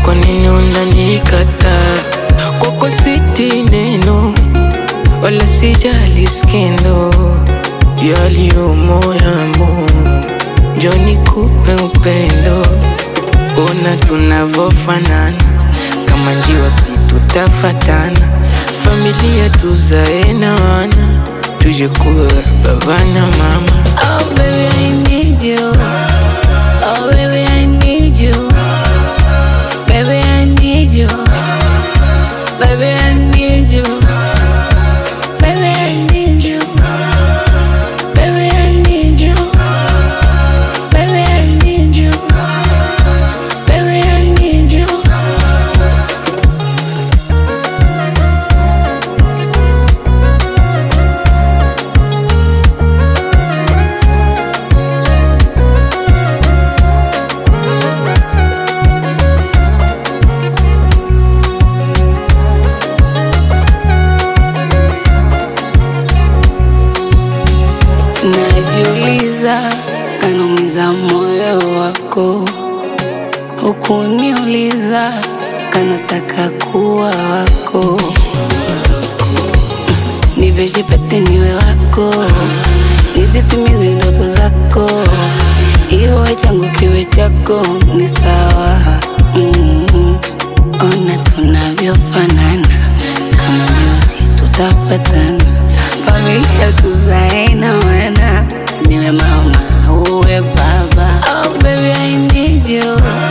kwa nini unanikataa? Kwako siti neno, wala sijali skendo, yaliyomo yamo, njoo nikupe upendo. Ona tunavofanana, kama njiwa si tutafatana. Familia tuzae na wana, tuje kuwa baba na mama. Oh baby I need you, oh baby I need you, baby I need you, baby I need you, baby I need you, baby I need you, baby I need you, baby I need you. Najiuliza, kanaumiza moyo wako, hukuniuliza, kanataka kuwa wako. Niveje pete niwe wako, nizitimize ndoto zako, iwe changu kiwe chako, ni sawa. Ona tunavyofanana, kama njozi tutapatana. Familia tuzae na wana, niwe mama uwe baba. Oh baby I need you.